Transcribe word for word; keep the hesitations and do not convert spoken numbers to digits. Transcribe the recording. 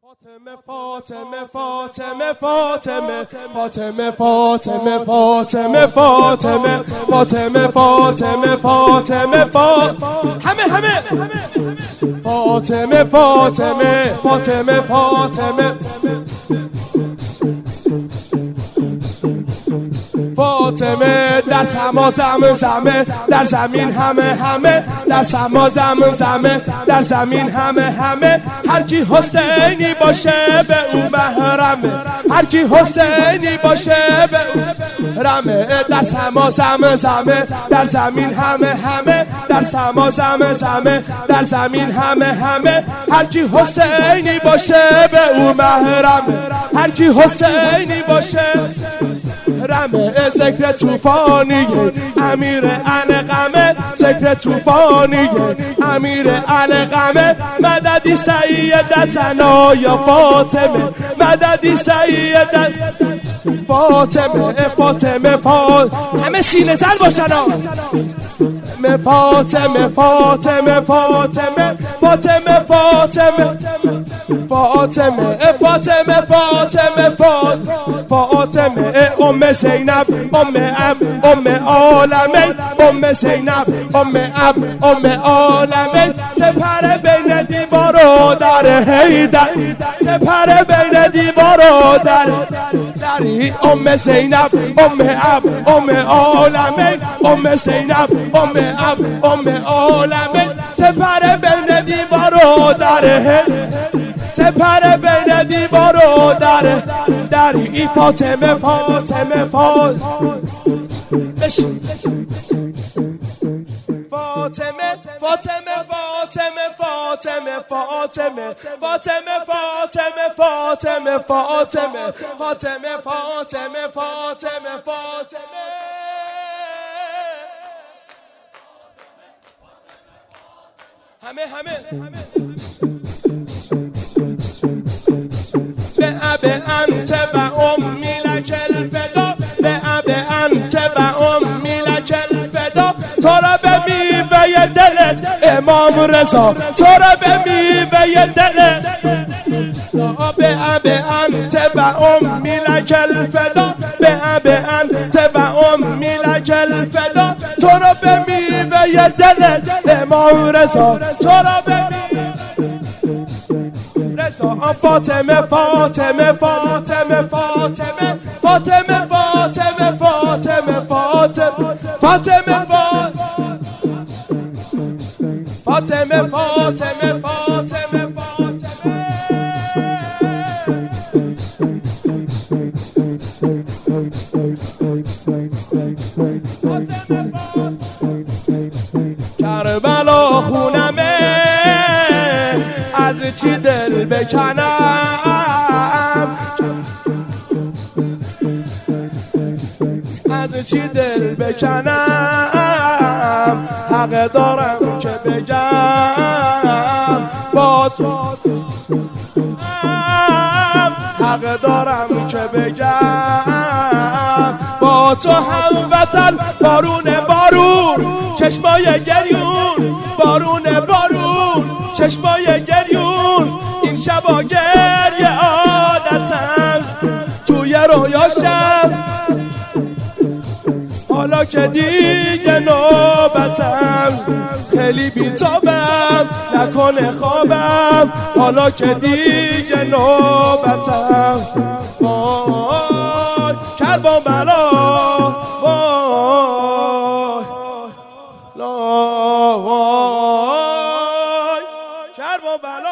فاطمه فاطمه فاطمه فاطمه فاطمه فاطمه فاطمه فاطمه فاطمه فاطمه فاطمه فاطمه همه همه فاطمه فاطمه فاطمه فاطمه فاطمه در سما زمین زمه در زمین همه همه در سما زمین زمه در زمین همه همه هر کی حسینی باشه به او محرمه هر کی حسینی باشه به او رمه در سما زمین زمه در زمین همه همه در سما زمین زمه در زمین همه همه هر کی حسینی باشه به او محرمه هر کی حسینی باشه رمه ذکر توفانیه امیر علقمه ذکر توفانیه امیر علقمه مددی سیدتنا یا فاطمه مددی سیدت فاطمه فاطمه فاطمه همه سینه زن باشن فاطمه فاطمه فاطمه فاطمه فاطمه فاطمه فاطمه فاطمه فاطمه ام زینب ام اب ام عالمین ام زینب ام اب ام عالمین سپر بین دیوار و در حیدر سپر بین دیوار و در دری ام زینب ام اب ام عالمین ام زینب ام اب ام عالمین سپر بین دیوار و در حیدر سپر بین دیوار و در دری فاطمه فاطمه فاطمه بشین فاطمه فاطمه فاطمه فاطمه فاطمه فاطمه فاطمه فاطمه فاطمه فاطمه فاطمه فاطمه فاطمه همه همه به اب انت و امی لک الفدا به اب انت و امی لک الفدا تو را به میوه دلت امام رضا تو را به میوه دلت به اب انت و امی لک الفدا به اب انت و امی لک الفدا تو را به میوه دلت امام رضا تو را به فاطمه فاطمه فاطمه فاطمه فاطمه فاطمه فاطمه فاطمه فاطمه فاطمه فاطمه فاطمه کربلا خونمه از چی دل بکنم از چی دل بکنم حق دارم که بگم با تو حق دارم که بگم با تو هموطن بارون بارون چشمای گریون بارون بارون چشمای گریون این شبا گریه عادتم توی رویاشم حالا که دیگه نوبتم خیلی بیتابم نکنه خوابم حالا که دیگه نوبتم وای کربلا وای لا وای کربلا